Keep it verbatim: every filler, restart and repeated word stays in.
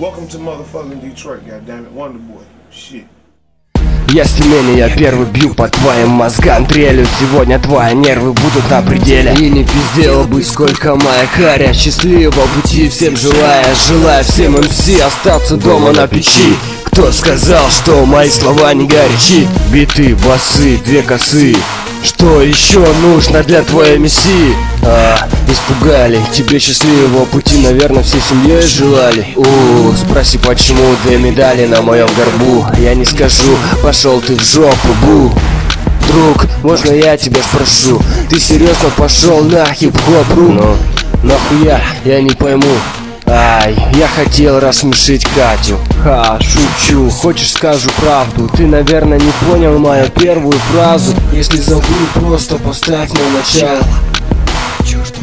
Welcome to motherfucking Detroit, goddammit, Wonder Boy, shit. Я с Тюмени, я первый бью по твоим мозгам дрелью. Сегодня твои нервы будут на пределе. И не пиздела бы, сколько моя харя. Счастливого пути всем желая. Желаю всем эм си остаться дома на печи. Кто сказал, что мои слова не горячи? Биты, басы, две косы. Что еще нужно для твоей миссии? А, испугали, тебе счастливого пути, наверное, всей семьей желали. У, спроси, почему две медали на моем горбу. Я не скажу, пошел ты в жопу, бу. Друг, можно я тебя спрошу? Ты серьезно пошел на хип-хоп, ру? Ну, нахуя, я не пойму. Ай, я хотел рассмешить Катю. Ха, шучу, хочешь скажу правду? Ты, наверное, не понял мою первую фразу. Если забыл, просто поставь на начало.